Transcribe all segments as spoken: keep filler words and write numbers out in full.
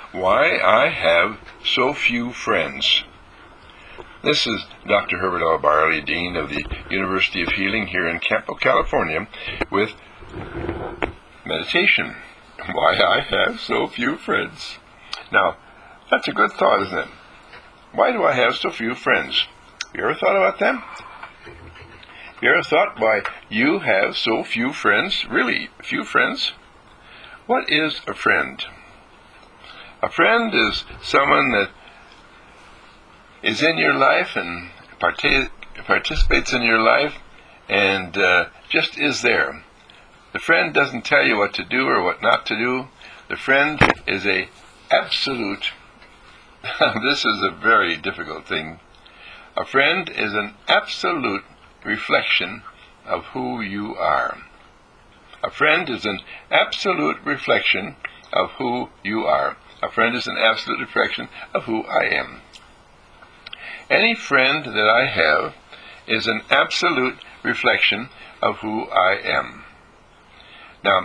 Why I Have So Few Friends. This is Doctor Herbert L. Barley, Dean of the University of Healing here in Campo, California, with meditation. Why I Have So Few Friends. Now, that's a good thought, isn't it? Why do I have so few friends? You ever thought about them? You ever thought why you have so few friends? Really, few friends? What is a friend? A friend is someone that is in your life and partic- participates in your life and uh, just is there. The friend doesn't tell you what to do or what not to do. The friend is a absolute, this is a very difficult thing. A friend is an absolute reflection of who you are. A friend is an absolute reflection of who you are. A friend is an absolute reflection of who I am. Any friend that I have is an absolute reflection of who I am. Now,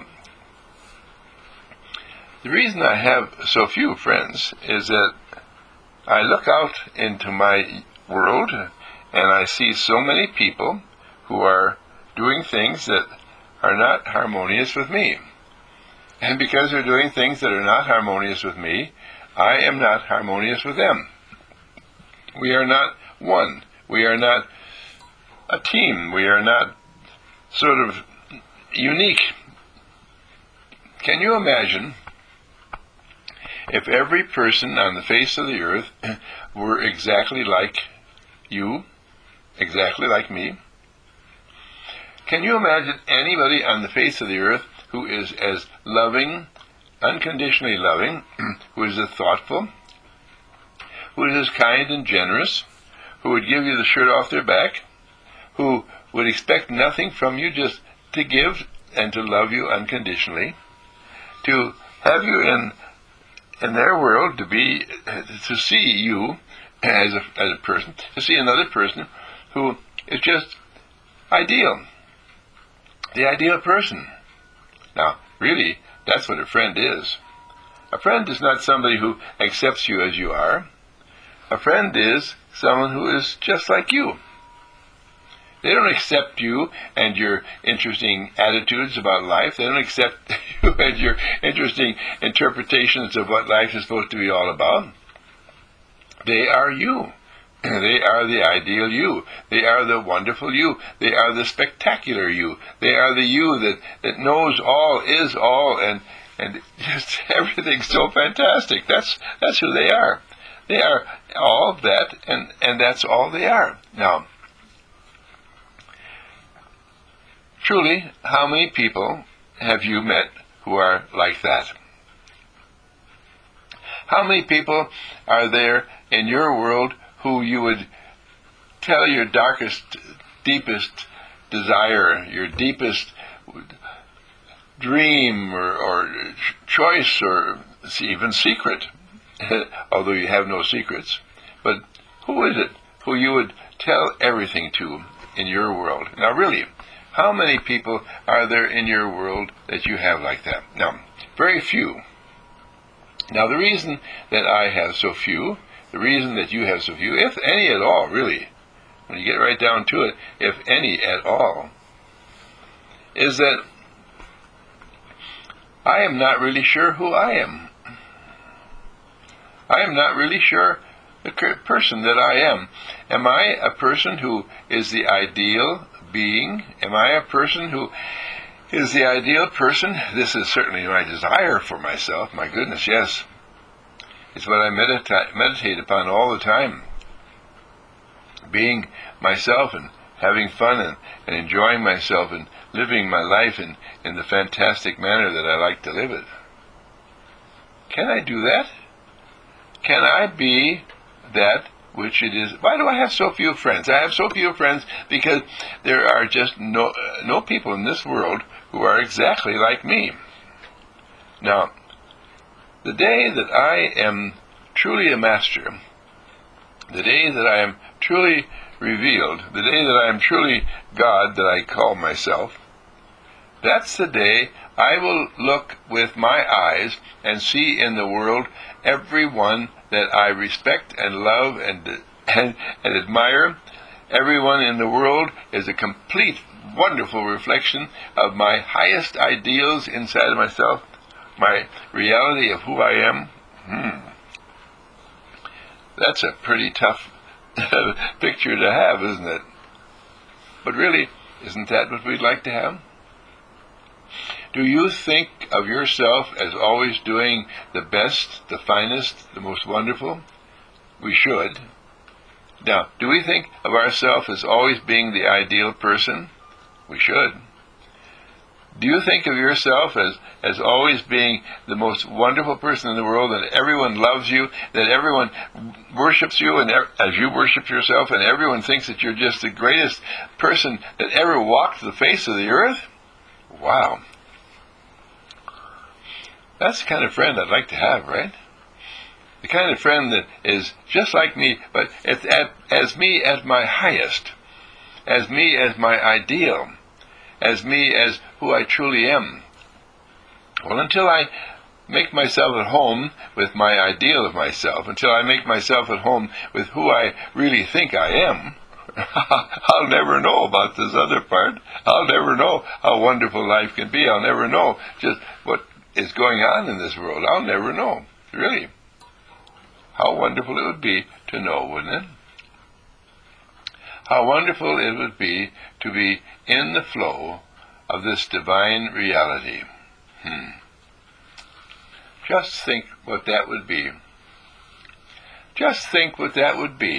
the reason I have so few friends is that I look out into my world and I see so many people who are doing things that are not harmonious with me. And because they're doing things that are not harmonious with me, I am not harmonious with them. We are not one. We are not a team. We are not sort of unique. Can you imagine if every person on the face of the earth were exactly like you, exactly like me? Can you imagine anybody on the face of the earth who is as loving, unconditionally loving, who is as thoughtful, who is as kind and generous, who would give you the shirt off their back, who would expect nothing from you, just to give and to love you unconditionally, to have you in in their world, to be to see you as a as a person, to see another person who is just ideal, the ideal person. Now, really, that's what a friend is. A friend is not somebody who accepts you as you are. A friend is someone who is just like you. They don't accept you and your interesting attitudes about life. They don't accept you and your interesting interpretations of what life is supposed to be all about. They are you. They are the ideal you. They are the wonderful you. They are the spectacular you. They are the you that, that knows all, is all, and and just everything's so fantastic. That's that's who they are. They are all that, and, and that's all they are. Now, truly, how many people have you met who are like that? How many people are there in your world who you would tell your darkest, deepest desire, your deepest dream or, or choice or even secret, although you have no secrets, but who is it who you would tell everything to in your world? Now really, how many people are there in your world that you have like that? Now, very few. Now the reason that I have so few, the reason that you have so few, if any at all, really, when you get right down to it, if any at all, is that I am not really sure who I am. I am not really sure the person that I am. Am I a person who is the ideal being? Am I a person who is the ideal person? This is certainly my desire for myself. My goodness, yes. It's what I medita- meditate upon all the time. Being myself and having fun and, and enjoying myself and living my life in, in the fantastic manner that I like to live it. Can I do that? Can I be that which it is? Why do I have so few friends? I have so few friends because there are just no, uh, no people in this world who are exactly like me. Now, the day that I am truly a master, the day that I am truly revealed, the day that I am truly God that I call myself, that's the day I will look with my eyes and see in the world everyone that I respect and love and, and, and admire. Everyone in the world is a complete, wonderful reflection of my highest ideals inside of myself, my reality of who I am. Hmm. That's a pretty tough picture to have, isn't it? But really, isn't that what we'd like to have? Do you think of yourself as always doing the best, the finest, the most wonderful? We should. Now, do we think of ourselves as always being the ideal person? We should. Do you think of yourself as, as always being the most wonderful person in the world, that everyone loves you, that everyone worships you and er, as you worship yourself, and everyone thinks that you're just the greatest person that ever walked the face of the earth? Wow. That's the kind of friend I'd like to have, right? The kind of friend that is just like me, but at, at, as me at my highest, as me as my ideal, as me as who I truly am. Well, until I make myself at home with my ideal of myself, until I make myself at home with who I really think I am, I'll never know about this other part. I'll never know how wonderful life can be. I'll never know just what is going on in this world. I'll never know, really. How wonderful it would be to know, wouldn't it? How wonderful it would be to be in the flow of this divine reality. Hmm. Just think what that would be. Just think what that would be.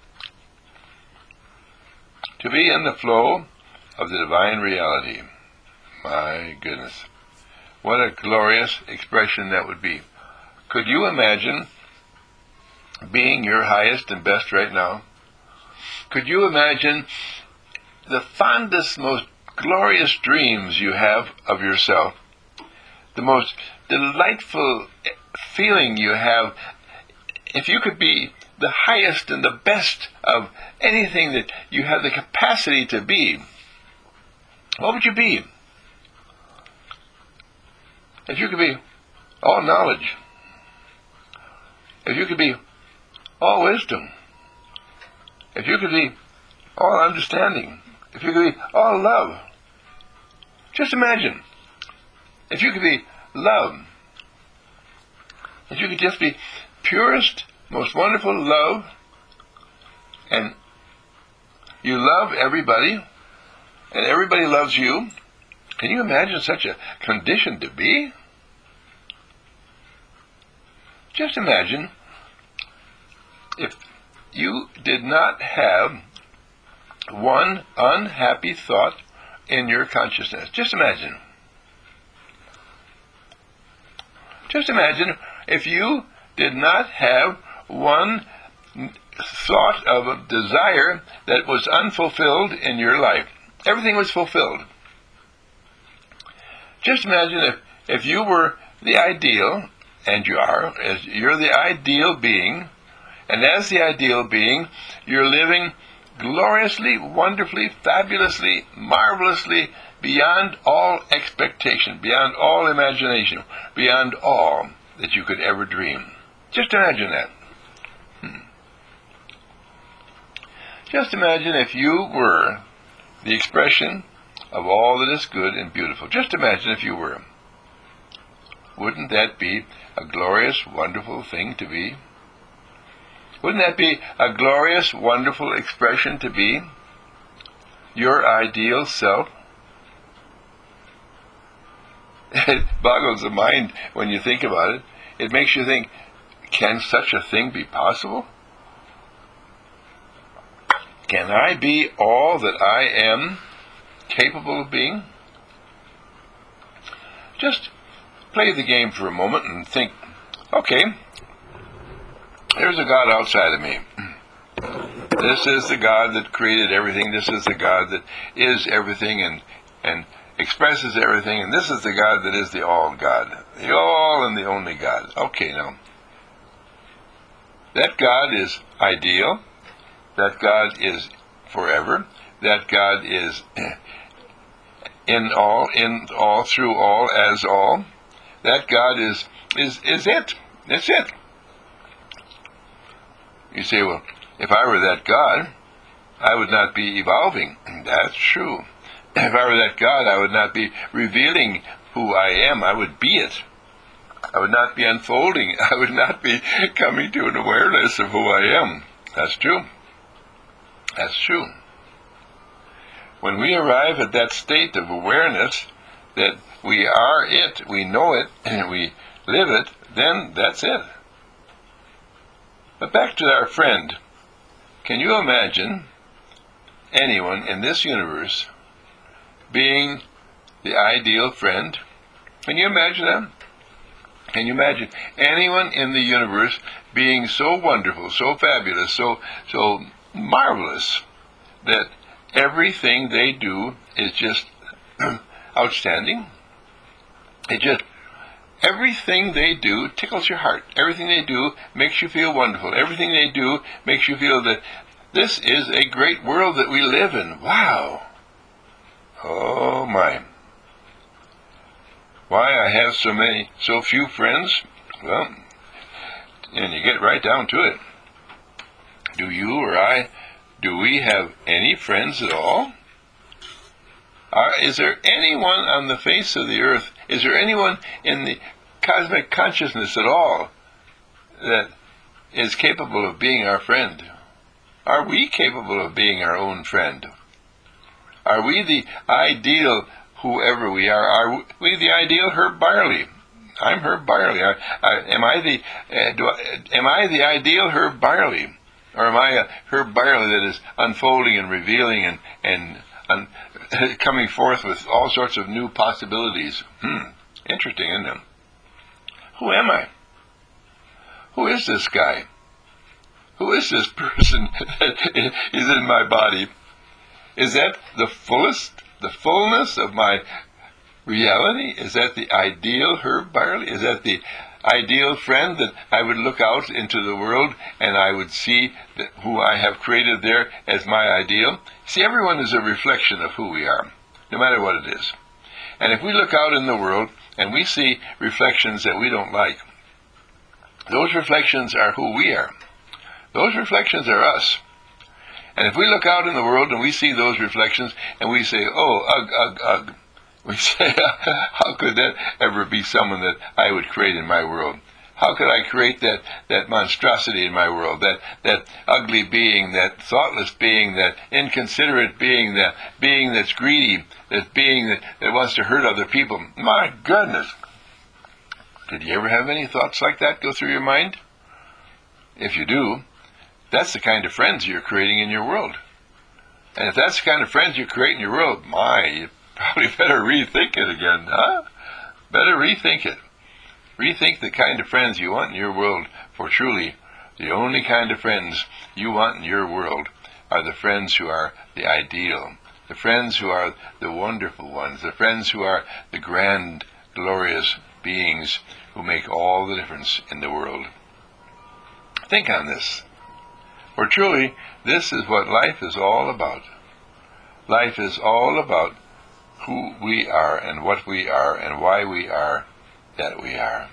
To be in the flow of the divine reality. My goodness. What a glorious expression that would be. Could you imagine being your highest and best right now? Could you imagine the fondest, most glorious dreams you have of yourself? The most delightful feeling you have, if you could be the highest and the best of anything that you have the capacity to be, what would you be? If you could be all knowledge, if you could be all wisdom, if you could be all understanding, if you could be all love. Just imagine, if you could be love, if you could just be purest, most wonderful love, and you love everybody, and everybody loves you. Can you imagine such a condition to be? Just imagine if you did not have one unhappy thought in your consciousness. Just imagine. Just imagine if you did not have one thought of a desire that was unfulfilled in your life. Everything was fulfilled. Just imagine if, if you were the ideal, and you are, as you're the ideal being, and as the ideal being, you're living gloriously, wonderfully, fabulously, marvelously, beyond all expectation, beyond all imagination, beyond all that you could ever dream. Just imagine that. Hmm. Just imagine if you were the expression of all that is good and beautiful. Just imagine if you were. Wouldn't that be a glorious, wonderful thing to be? Wouldn't that be a glorious, wonderful expression to be? Your ideal self? It boggles the mind when you think about it. It makes you think, can such a thing be possible? Can I be all that I am capable of being? Just play the game for a moment and think, okay, there's a God outside of me. This is the God that created everything. This is the God that is everything and, and expresses everything. And this is the God that is the all God. The all and the only God. Okay, now. That God is ideal. That God is forever. That God is in all, in all, through all, as all. That God is is is it. That's it. You say, well, if I were that God, I would not be evolving. That's true. If I were that God, I would not be revealing who I am. I would be it. I would not be unfolding. I would not be coming to an awareness of who I am. That's true. That's true. When we arrive at that state of awareness that we are it, we know it, and we live it, then that's it. But back to our friend. Can you imagine anyone in this universe being the ideal friend? Can you imagine that? Can you imagine anyone in the universe being so wonderful, so fabulous, so so marvelous that everything they do is just outstanding? It just Everything they do tickles your heart. Everything they do makes you feel wonderful. Everything they do makes you feel that this is a great world that we live in. Wow. Oh my. Why I have so many, so few friends? Well, and you get right down to it. Do you or I, do we have any friends at all? Uh, is there anyone on the face of the earth, is there anyone in the cosmic consciousness at all that is capable of being our friend? Are we capable of being our own friend? Are we the ideal whoever we are? Are we the ideal Herb Barley? I'm Herb Barley. I, I, am I the uh, do I, am I the ideal Herb Barley, or am I a Herb Barley that is unfolding and revealing and and un, coming forth with all sorts of new possibilities? Hmm. Interesting, isn't it? Who am I? Who is this guy? Who is this person that is in my body? Is that the fullest, the fullness of my reality? Is that the ideal Herb Barley? Is that the ideal friend that I would look out into the world and I would see that who I have created there as my ideal? See, everyone is a reflection of who we are, no matter what it is. And if we look out in the world and we see reflections that we don't like, those reflections are who we are. Those reflections are us. And if we look out in the world and we see those reflections and we say, oh, ugh, ugh, ugh, we say, how could that ever be someone that I would create in my world? How could I create that, that monstrosity in my world, that, that ugly being, that thoughtless being, that inconsiderate being, that being that's greedy, that being that, that wants to hurt other people? My goodness. Did you ever have any thoughts like that go through your mind? If you do, that's the kind of friends you're creating in your world. And if that's the kind of friends you create in your world, my, you probably better rethink it again, huh? Better rethink it. Rethink the kind of friends you want in your world, for truly, the only kind of friends you want in your world are the friends who are the ideal, the friends who are the wonderful ones, the friends who are the grand, glorious beings who make all the difference in the world. Think on this. For truly, this is what life is all about. Life is all about who we are and what we are and why we are that we are.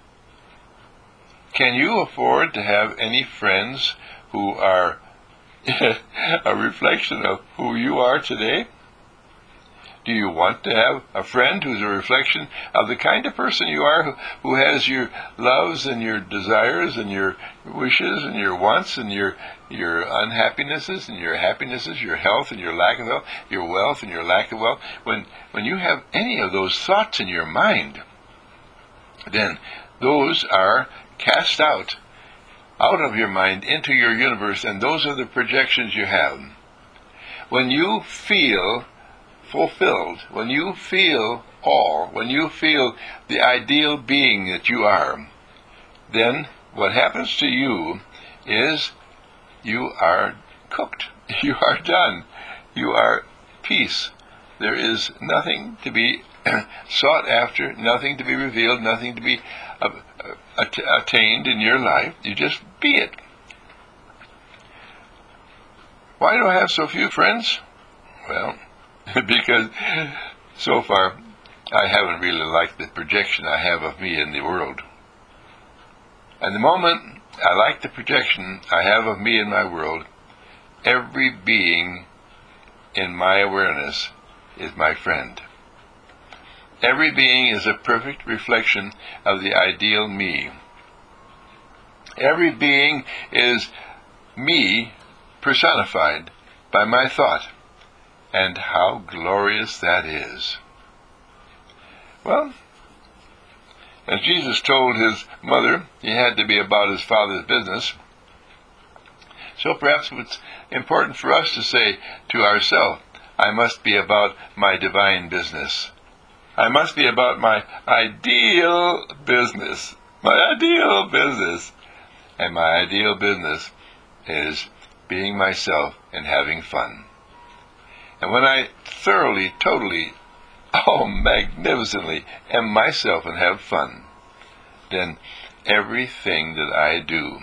Can you afford to have any friends who are a reflection of who you are today? Do you want to have a friend who's a reflection of the kind of person you are, who, who has your loves and your desires and your wishes and your wants and your your unhappinesses and your happinesses, your health and your lack of health, your wealth and your lack of wealth? When when you have any of those thoughts in your mind, then those are cast out, out of your mind into your universe, and those are the projections you have. When you feel fulfilled, when you feel all, when you feel the ideal being that you are, then what happens to you is you are cooked. You are done. You are peace. There is nothing to be sought after, nothing to be revealed, nothing to be uh, att- attained in your life. You just be it. Why do I have so few friends? Well, because so far, I haven't really liked the projection I have of me in the world. And the moment I like the projection I have of me in my world, every being in my awareness is my friend. Every being is a perfect reflection of the ideal me. Every being is me personified by my thought. And how glorious that is. Well, as Jesus told his mother he had to be about his Father's business, so perhaps it's important for us to say to ourselves, I must be about my divine business. I must be about my ideal business. My ideal business. And my ideal business is being myself and having fun. And when I thoroughly, totally, oh, magnificently am myself and have fun, then everything that I do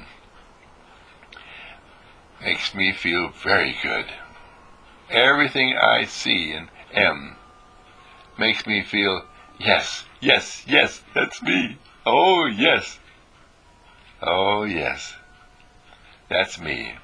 makes me feel very good. Everything I see and am makes me feel, yes, yes, yes, that's me. Oh, yes. Oh, yes. That's me.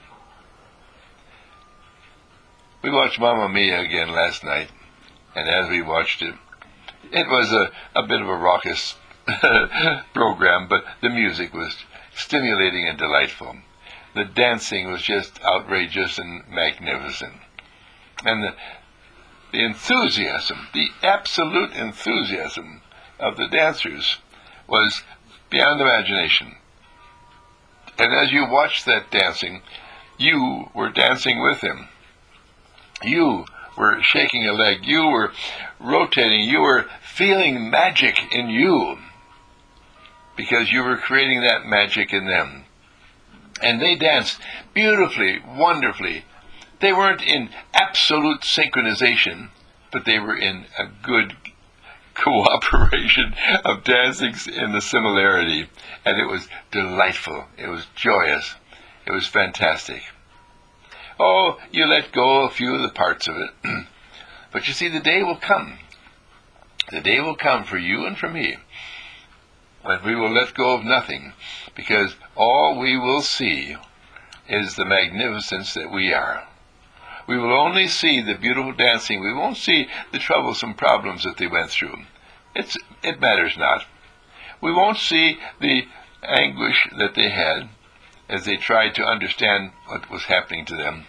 We watched Mamma Mia again last night, and as we watched it, it was a, a bit of a raucous program, but the music was stimulating and delightful. The dancing was just outrageous and magnificent. And the, the enthusiasm, the absolute enthusiasm of the dancers was beyond imagination. And as you watched that dancing, you were dancing with him. You were shaking a leg. You were rotating. You were feeling magic in you because you were creating that magic in them. And they danced beautifully, wonderfully. They weren't in absolute synchronization, but they were in a good cooperation of dancing in the similarity. And it was delightful. It was joyous. It was fantastic. Oh, you let go a few of the parts of it. But you see, the day will come. The day will come for you and for me when we will let go of nothing, because all we will see is the magnificence that we are. We will only see the beautiful dancing. We won't see the troublesome problems that they went through. It's, it matters not. We won't see the anguish that they had as they tried to understand what was happening to them.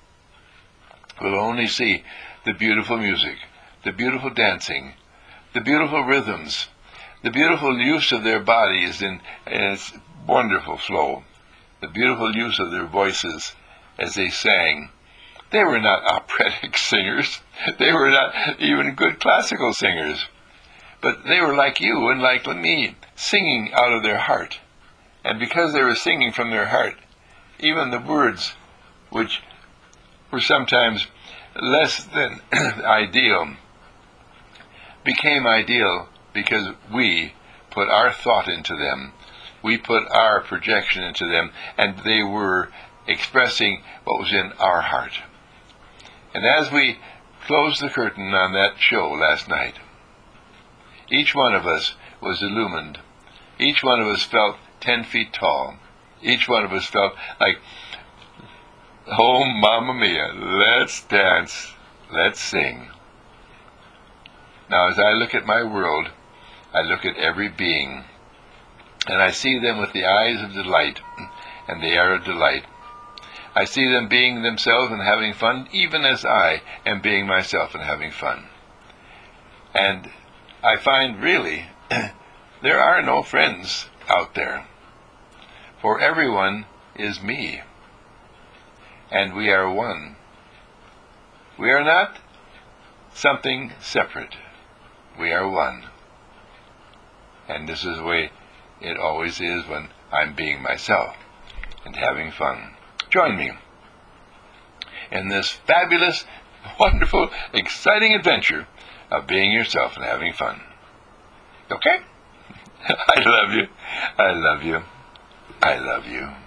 We'll only see the beautiful music, the beautiful dancing, the beautiful rhythms, the beautiful use of their bodies in, in its wonderful flow, the beautiful use of their voices as they sang. They were not operatic singers. They were not even good classical singers. But they were like you and like me, singing out of their heart. And because they were singing from their heart, even the words, which were sometimes less than ideal, became ideal because we put our thought into them. We put our projection into them, and they were expressing what was in our heart. And as we closed the curtain on that show last night, each one of us was illumined. Each one of us felt ten feet tall. Each one of us felt like, oh, Mamma Mia, let's dance, let's sing. Now, as I look at my world, I look at every being, and I see them with the eyes of delight, and they are a delight. I see them being themselves and having fun, even as I am being myself and having fun. And I find, really, there are no friends out there, for everyone is me, and we are one. We are not something separate. We are one. And this is the way it always is when I'm being myself and having fun. Join me in this fabulous, wonderful, exciting adventure of being yourself and having fun. Okay? I love you. I love you. I love you.